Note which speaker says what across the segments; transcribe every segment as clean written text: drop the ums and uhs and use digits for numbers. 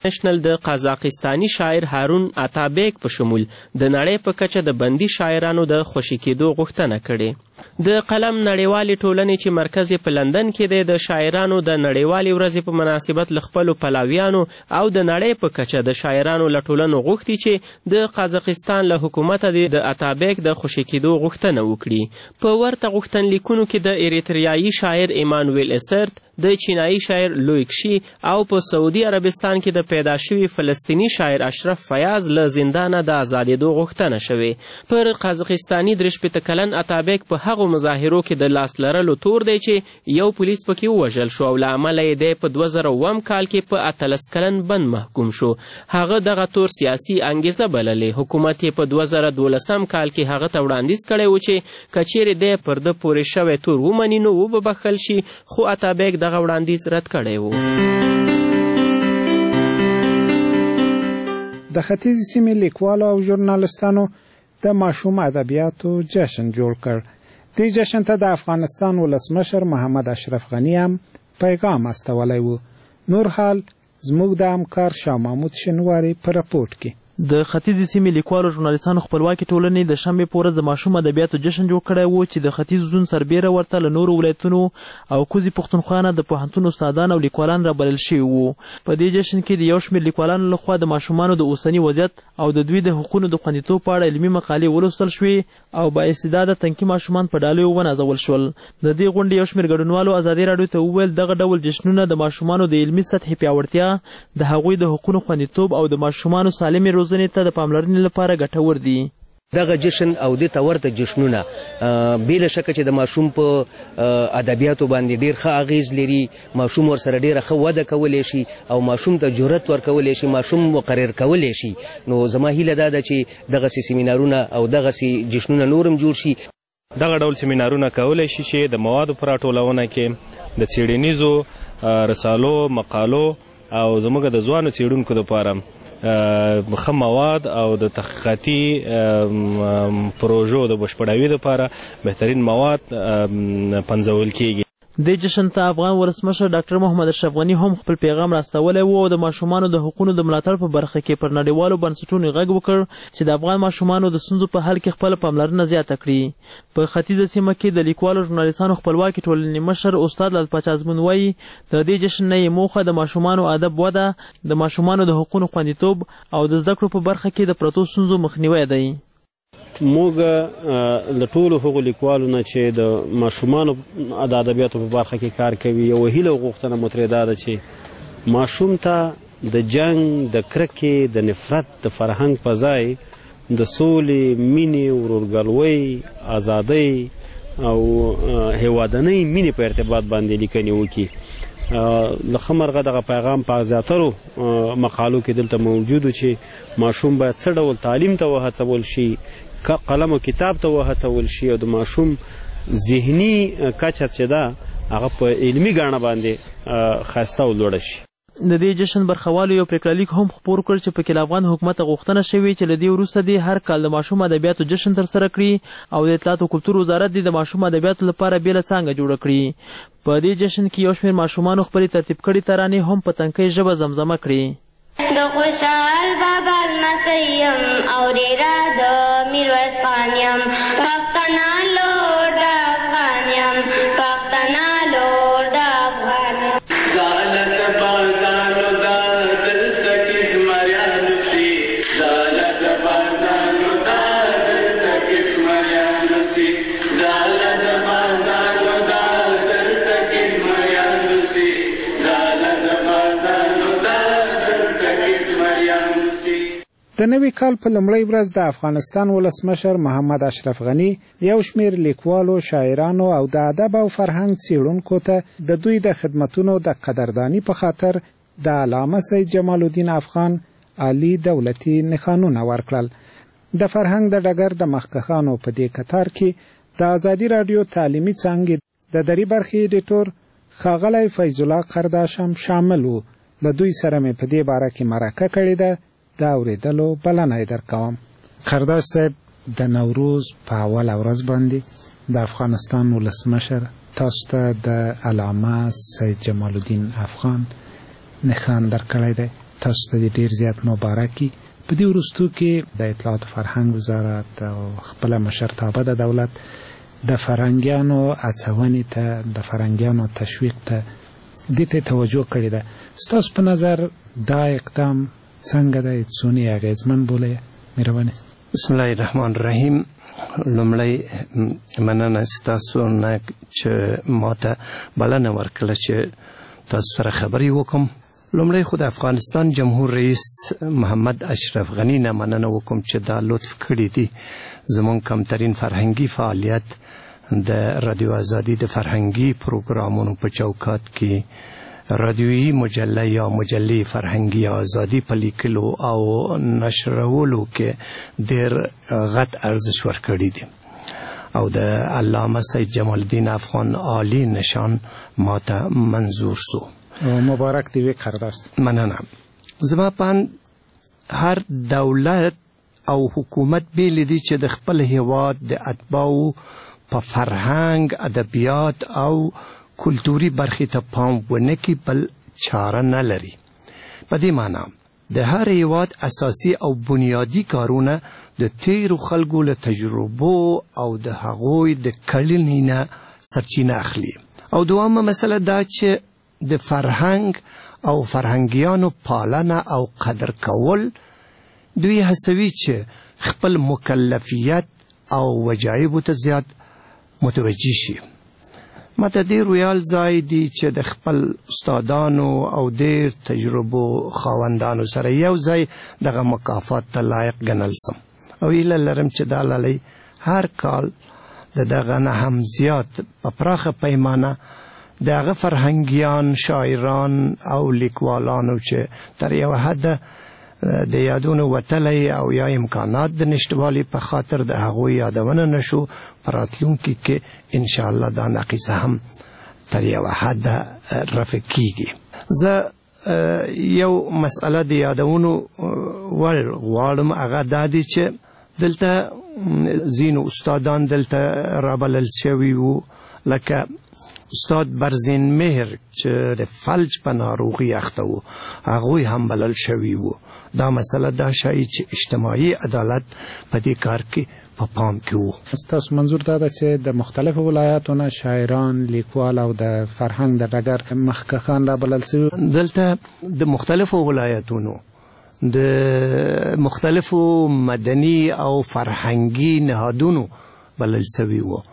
Speaker 1: نشنل د قزاقستاني شاعر هارون اتابیک په شمول د نړۍ په کچه د بندي شاعرانو د خوشي کېدو غوښتنه کړې. د قلم نړیوالې ټولنې چې مرکز په لندن کې دی د شاعرانو د نړیوالې ورځې په مناسبت له خپلو پلویانو او د نړۍ په کچه د شاعرانو له ټولنو غوښتي چې د قزاقستان له حکومته د اتابیک د خوشي کېدو غوښتنه وکړي. په ورته غوښتنلیکونو کې د ایریتریایي شاعر ایمانویل اسرت، د چینایي شاعر لویکشي او په سعودي عربستان کې د پیدا شوي فلسطیني شاعر اشرف فیاض له زندانه د ازادېدو غوښتنه شوې. پر قزاقستاني 63 کلن اتابیک په هغو مظاهرو کې د لاس لرلو تور دی چې یو پولیس پکې ووژل شو او له امله یې دی په 2007 کال کې په 18 کلن بند محکوم شو. هغه دغه تور سیاسي انګیزه بللې. حکومت یې په 2012 کال کې هغه ته وړاندیز کړی و چې که چیرې دی پر ده پورې شوی تور ومني نو وببخښل شي، خو اتابیک دغه وړاندیز رد کړی و.
Speaker 2: د ختیځې سیمې لیکوالو او ژورنالستانو د ماشوم ادبیاتو جشن جوړ کړ. دې جشن ته د افغانستان ولسمشر محمد اشرف غني هم پیغام استولی و. نور حال زموږ د همکار شاه محمود شنواري په راپورټ کې.
Speaker 3: د ختیځې سیمې لیکوالو ژورنالستانو خپلواکي ټولنې د شنبې په ورځ د ماشوم ادبیاتو جشن جوړ کړی و چې د ختیځ زون سربیره ورته له نورو ولایتونو او کوزي پښتونخوا نه د پوهنتون استادان او لیکوالان رابلل شوي وو. په دې جشن کې د یو شمېر لیکوالانو لخوا د ماشومانو د اوسني وضعیت او د دوی د حقونو د خوندیتوب په اړه علمي مقالې ولوستل شوې او بااستعداده تنکي ماشومان په ډالیو ونازول شول. د دې غونډې یو شمېر ګډونوالو ازادي راډیو ته وویل دغه ډول جشنونه د ماشومانو د علمي سطحې پیاوړتیا، د هغوی د حقونو خوندیتوب او د ماشومانو سالمې روزنې ته د پاملرنې لپاره ګټور دي.
Speaker 4: دغه جشن او د تورته جشنونه بلا شکه چې د ماشوم په ادبیاتو باندې ډیر ښه اغیز لري. ماشوم ورسره ډیره ښه وده کولی شي او ماشوم ته جرأت ورکولی شي، ماشوم مقرر کولی شي. نو زما هیله دا ده چې دغسې سیمینارونه او دغسې جشنونه نورم جوړ شي.
Speaker 5: دغه ډول سیمینارونه کولی شي چې د موادو په راټولونه کې د څېړنیزو رسالو، مقالو او زموږ د ځوانو څېړونکو لپاره ښه مواد او د تحقیقاتي پروژو د بشپړاوي لپاره بهترین مواد پنځول کیږي.
Speaker 3: د جشن ته افغان ولسمشر ډاکټر محمد اشرف غني هم خپل پیغام راستولی و او د ماشومانو د حقونو د ملاتړ په برخه کې پر نړیوالو بنسټونو غږ وکړ چې د افغان ماشومانو د ستونزو په حل کې خپله پاملرنه زیاته کړي. په ختیځه سیمه کې د لیکوالو ژورنالستانو خپلواکي ټولنې مشر استاد لال پاچا ازمون وایي د دې جشن نه یې موخه د ماشومانو ادب وده، د ماشومانو د حقونو خوندیتوب او د زده کړو په برخه کې د پرتو ستونزو مخنیوی دی.
Speaker 6: موږ له ټولو هغو لیکوالو نه چې د ماشومانو د ادبیاتو په برخه کې کار کوي یوه هیله او غوښتنه مو ترې دا ده چې ماشوم ته د جنګ، د کرکې، د نفرت د فرهنګ په ځای د سولې، مینې، ورورګلوۍ، ازادۍ او هیوادنۍ مینې په ارتباط باندې لیکنې وکړي. له ښه مرغه دغه پیغام په زیاترو مقالو کې دلته موجود و چې ماشوم باید څه ډول تعلیم ته وهڅول شي، قلم او کتاب ته وهڅول شي او د ماشوم ذهني کچه چې ده هغه په علمي ګاڼه باندې ښایسته او لوړه شي.
Speaker 3: د دې جشن برخوالو یو پریکړه هم خپور کړ چې پکې له افغان حکومت غوښتنه شوې چې له دې وروسته دې هر کال د ماشوم ادبیاتو جشن ترسره کړي او د اطلاعات او کلتور وزارت دې د ماشوم ادبیاتو لپاره بېله څانګه جوړه کړي. په دې جشن کې یو شمېر ماشومانو خپلې ترتیب کړي ترانې هم په تنکۍ ژبه زمزمه کړي.
Speaker 7: د خوشحال بابا لمسی یم اورېره د میرویس خان یم، پښتنه لور د افغان یم، پښتنه لور د افغان یم. زالت بازانو دا دلته کې زمریانو سي، زالت بازانو دا دلته کې زمریانو سي، زالت بازانو دا دلته کې زمریانو سي، زالت بازانو دا دلته کې زمریانو سي.
Speaker 2: د نوي کال په لومړۍ ورځ د افغانستان ولسمشر محمد اشرف غني یو شمېر لیکوالو، شاعرانو او د ادب او فرهنګ څېړونکو ته د دوی د خدمتونو د قدرداني په خاطر د علامه سید جمال الدین افغان عالي دولتي نښانونه ورکړل. د فرهنګ د ډګر د مخکښانو په دې کتار کې د ازادي راډیو تعلیمي څانګې د دري برخې ایډیټور ښاغلی فیض الله قرداش هم شامل و. له دوی سره مې په دې باره کې مرکه کړې ده، د اورېدلو بلنه یې درکوم. قرداش صاحب، د نوروز په اوله ورځ باندې د افغانستان ولسمشر تاسو ته د علامه سید جمال الدین افغان نښان درکړی دی. تاسو ته ډیر زیات مبارکي. په دې وروستو کې د اطلاعات فرهنګ وزارت او خپل مشرتابه د دولت د فرهنګیانو هڅونې ته د فرهنګیانو تشویق ته دې ته توجه کړې ده. ستاسو په نظر دا اقدام څنګه دی؟ څونه اغیزمن بولئ؟ مهرباني.
Speaker 8: بسم الله الرحمن الرحیم. لومړی مننه ستاسو نه چې ماته بلنه ورکړه چې تاسو سره خبرې وکړم. لومړی خو د افغانستان جمهور رئیس محمد اشرف غني نه مننه وکړم چې دا لطف کړی دی زموږ کمترین فرهنګي فعالیت د رادیو ازادي د فرهنګي پروګرامونو په چوکات کې رادیویي مجله یا مجلې فرهنګي ازادي په لیکلو او نشرولو کې ډېر غټ ارزښت ورکړی دی او د علامه سید جمال الدین افغان عالی نشان ماته منظور سو.
Speaker 2: مبارک دی وی قرارداد.
Speaker 8: مننه. زما پان هر دولت او حکومت بیل دی چې د خپل هیواد د اتباعو په فرهنګ، ادبیات او کلتوري برخې ته پام ونه کړي بل چاره نه لري. په دې معنی د هر هیواد اساسي او بنیادی کارونه د تیرو خلکو له تجربو او د هغوی د کړنې نه سرچینه اخلي. او دوامه مسله دا چې د فرهنګ او فرهنګیانو پالنه او قدر کول دوی هڅوي چې خپل مکلفیت او وجایبو ته زیات متوجه شي. ماته ډېر ویال ځای دی چې د خپل استادانو او ډېر تجربو خاوندانو سره یو ځای دغه مکافات ته لایق ګڼل سم او هیله لرم چې دا لالی هر کال د دغه نه هم زیات په پراخه پیمانه دغه فرهنګیان، شاعران او لیکوالانو چې تر یو حده د یادونو وتلی او یا امکانات د نشتوالي په خاطر د هغوی یادونه نشو، په راتلونکي کې انشاءالله دا نقیصه هم تر یو حده رفع کیږي. زه یو مسئله د یادونو غواړم، هغه دا دی چې دلته ځینو استادان دلته رابلل شوي وو، لکه استاد برزین مهر چې د فلج په ناروغي اخته وو، هغوی هم بلل شوي وو. دا مسله دا شایي چې اجتماعي عدالت په دې کار کې په پام کې وو.
Speaker 2: ستاسو منظور دا ده چې د مختلفو ولایاتو نه شاعران، لیکوال او د فرهنګ د ډګر مخکښان رابلل شوي؟
Speaker 8: دلته د مختلفو ولایتونو د مختلفو مدني او فرهنګي نهادونو بلل شوي وو.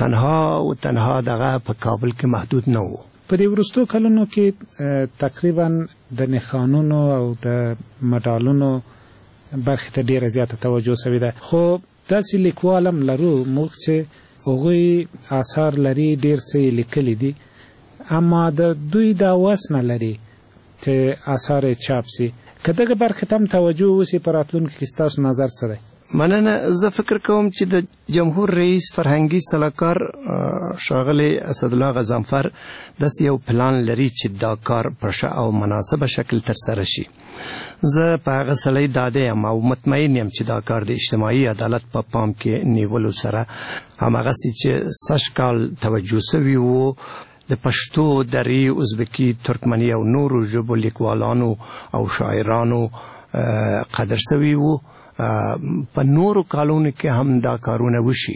Speaker 8: تنها دغه په کابل کې محدود نه وو.
Speaker 2: په دې وروستو کلونو کې تقریبا د نښانونو او د مډالونو برخې ته ډېره زیاته توجه شوې ده، خو داسې لیکوال هم لرو موږ چې هغوی آثار لري، ډېر څه یې لیکلي دي، اما د دوی دا وس نه لري چې آثار یې چاپ سي. که دغه برخې ته هم توجه وسي په راتلونکي کې ستاسو نظر څه دی؟
Speaker 8: مننه. زه فکر کوم چې د جمهور رئیس فرهنګي سلاکار ښاغلی اسدالله غضنفر داسې یو پلان لري چې دا کار په ښه او مناسبه شکل ترسره شي. زه په هغه سړی ډاډه یم او مطمئن یم چې دا کار د اجتماعي عدالت په پام کې نیولو سره هماغسې چې سږ کال توجه سوي وو د پښتو، دري، ازبکي، ترکمني او نورو ژبو لیکوالانو او شاعرانو قدر سوي وو، په نورو کالونو کې هم دا کارونه وشي.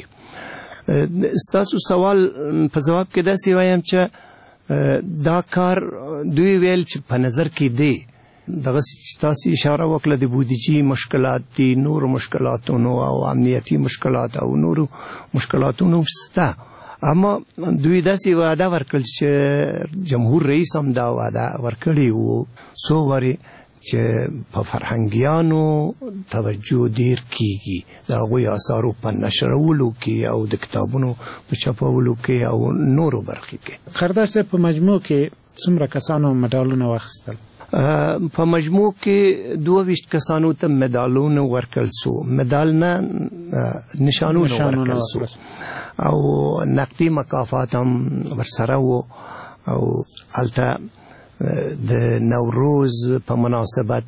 Speaker 8: ستاسو سوال په جواب کې داسې وایم چې دا کار دوی ویل چې په نظر کې دی، دغه تاسو اشاره وکړه د بودیجې مشکلات دي، نور مشکلاتونو او امنیتي مشکلات او نورو مشکلاتونو شته، اما دوی داسې وعده ورکړل چې جمهور رئیس هم دا وعده ورکړی وو څو وارې چې په فرهنګیانو توجه ډیر کیږي، د هغوی آثارو په نشرولو کې او د کتابونو په چاپولو کې او نورو برخې کې.
Speaker 2: قرارداد صاحب، په مجموع کې څومره کسانو مډالونه واخیستل؟
Speaker 8: په مجموع کې 22 کسانو ته مډالونه ورکړل سو، مډال نه نشانونه ورکړل سو او نقدي مکافات هم ورسره وو. او هلته د نوروز په مناسبت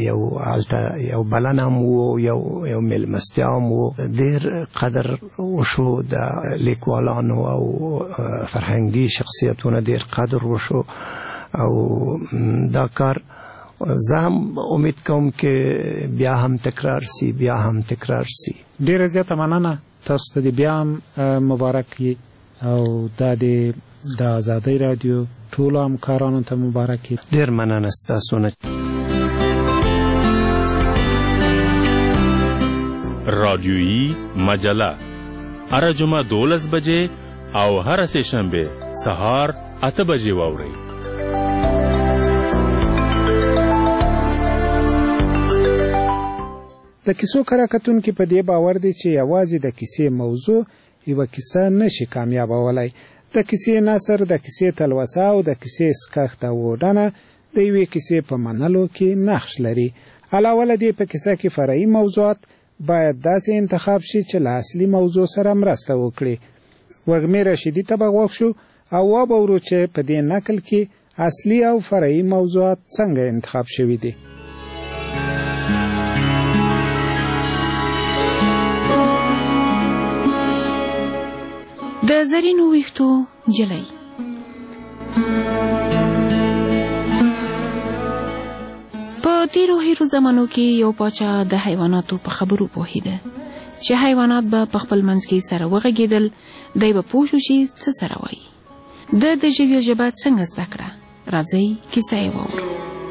Speaker 8: یو بلنه هم وو، یو میلمستیا هم وو. ډېر قدر وشو د لیکوالانو او فرهنګي شخصیتونو ډېر قدر وشو او دا کار زه هم امید کوم چې بیا هم تکرار سي.
Speaker 2: ډیره زیاته مننه. تاسو ته بیا هم مبارک وي او دا د آزادۍ رادیو ټولو همکارانو ته مبارک وي.
Speaker 8: ډیر مننه ستاسو نه.
Speaker 9: رادیویی مجله هر جمعه 12 بجې او هر سه شنبه سهار 8 بجې واورئ.
Speaker 2: د کیسو کره کتونکي په دې باور دي چې یوازې د کیسې موضوع یوه کیسه نشي کامیابولی. د کیسې نثر، د کیسې تلوسه او د کیسې سکښت او وډنه د یوې کیسې په منلو کې نقش لري. علاوه له دې په کیسه کې فرعي موضوعات باید داسې انتخاب شي چې له اصلي موضوع سره مرسته وکړي. وږمې رشیدي ته به غوږ شو او واورو چې په دې نقل کې اصلي او فرعي موضوعات څنګه انتخاب شوي دي.
Speaker 10: د زرینو ویښتو نجلۍ. په تیرو هیرو زمانو کې یو پاچا د حیواناتو په خبرو پوهیده چې حیوانات به په خپل منځ کې سره وغږیدل. دی به پوه شو چې څه سره وایي. د ژویو ژبه څنګه زده کړه؟ راځئ کیسه یې واورو.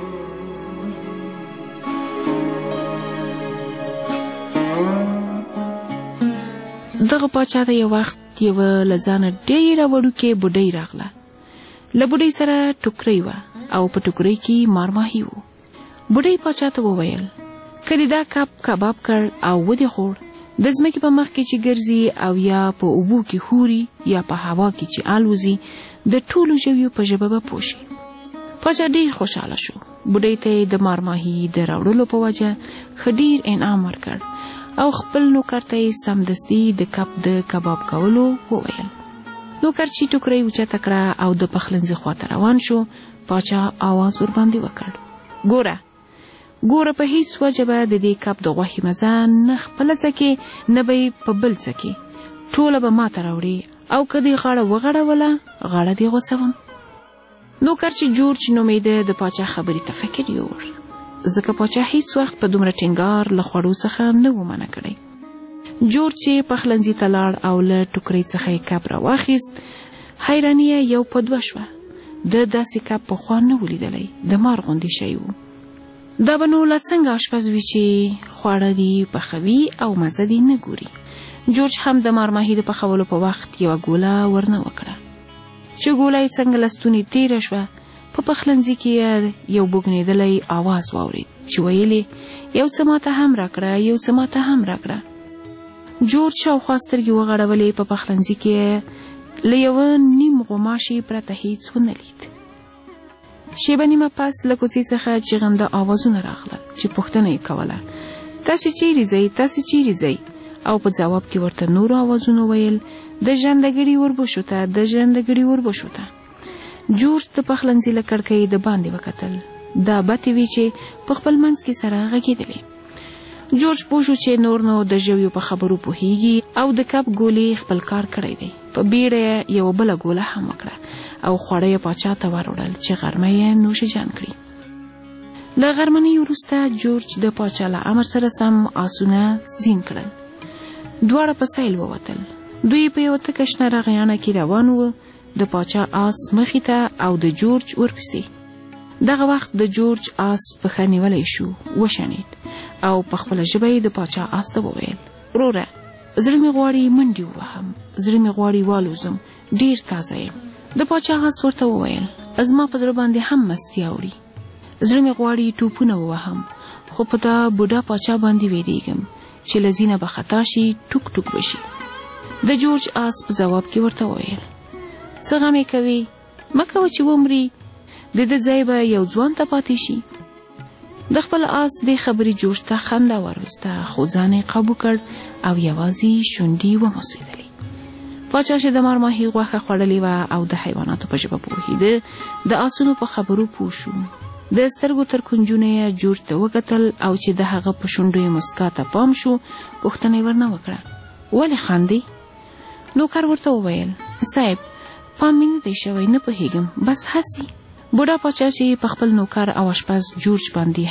Speaker 10: دغه پاچا ته یو وخت یوه له ځانه ډېره وړوکې بوډۍ راغله. له بوډۍ سره ټوکرۍ وه او په ټوکرۍ کې مارماهي و. بوډۍ پاچا ته وویل که دې دا کب کباب کړ او ودې خوړ، د ځمکې په مخ کې چې ګرځي او یا په اوبو کې خوري یا په هوا کې چې الوزي، د ټولو ژویو په ژبه به پوه شي. پاچا ډېر خوشحاله شو. بوډۍ ته یې د مارماهي د راوړلو په وجه ښه ډېر انعام ورکړ او خپل نوکر ته یې سمدستي د کب د کباب کولو وویل. نوکر چې ټوکرۍ اوچته کړه او د پخلنځي خواته روان شو، پاچا آواز ورباندې وکړ: ګوره په هیڅ وجه به د دې کب د غوښې مزه نه خپله څکې نه به یې په بل څکې، ټوله به ماته راوړې او که دې غاړه وغړوله غاړه دې غوڅوم. نوکر چې جورج نومېده د پاچا خبرې ته فکر یووړ، ځکه پاچا هیڅ وخت په دومره ټینګار له خوړو څخه نه و منع کړی. جورج چې پخلنځي ته لاړ او له ټوکرۍ څخه یې کب راواخیست، حیراني یې یو په دوه شوه. د داسې کب پخوا نه و لیدلی، د مار غوندې شی و. دا به نو لا څنګه اشپز وي چې خواړه دي پخوي او مزه دي نه ګوري. جورج هم د مارماهي د پخولو په وخت یوه ګوله ورنه وکړه. چې ګوله یې څنګه له ستونې تېره شوه، په پخلنځي کې یو بوږنېدلی آواز واورېد چې ویلې: یو څه ماته هم راکړه، یو څه ماته هم راکړه. جورج شاوخوا سترګې وغړولې، په پخلنځي کې له یوه نیم غوماشي پرته هیڅ ونه لید. شیبه نیمه پس له کوڅې څخه چغنده آوازونه راغلل چې پوښتنه یې کوله: تاسې چیرې ځئ، تاسې چیرې ځئ؟ او په ځواب کې ورته نورو آوازونو ویل: د ژرندګړي وربشو ته، د ژرندګړي وربشو ته. جورج د پخلنځي له کړکۍ د باندې وکتل. دا بتې وې چې په خپل منځ کې سره غږېدلې. جورج پوه شو چې نور نو د ژویو په خبرو پوهیږي او د کب ګولې خپل کار کړی دی. په بیړه یې یوه بله ګوله هم وکړه او خواړه یې پاچا ته وروړل چې غرمه یې نوش جان کړي. له غرمنۍ وروسته جورج د پاچا له امر سره سم آسونه زین کړل. دواړه په سیل ووتل. دوی په یوه تکه شنه رغیانه کې روان وو. د پاچا آس مخې ته او د جورج ورپسې. دغه وخت د جورج آس پښه نیولی شو، وشڼېد او په خپله ژبه یې د پاچا آس ته وویل: وروره، زړه مې غواړي منډې ووهم، زړه مې غواړي والوزم، ډېر تازه یم. د پاچا آس ورته وویل: زما په زړه باندې هم مستي اوړي، زړه مې غواړي ټوپونه ووهم، خو په دا بوډا پاچا باندې ویرېږم چې له زینه به خطا شي، ټوک ټوک بشي. د جورج آس په ځواب کې ورته وویل: څه غم یې کوي؟ مه کوه چې ومري، د ده ځای به یو ځوان ته پاتې شي. د خپل آس دې خبرې جورج ته خنده وروسته، خو ځان یې قابو کړ او یوازې شونډې وموسېدلې. پاچا چې د مارماهي غوښه خوړلې وه او د حیواناتو په ژبه پوهېده، د آسونو په خبرو پوه شو. د سترګو تر کنجونه یې جورج ته وکتل او چې د هغه په شونډو یې مسکا ته پام شو، پوښتنه یې ورنه وکړه: ولې خاندې؟ نوکر ورته وویل: صاحب، پام مې نه دی شوی، نه پوهېږم، بس هسې. بوډا پاچا چې په خپل نوکر او اشپز جورج باندې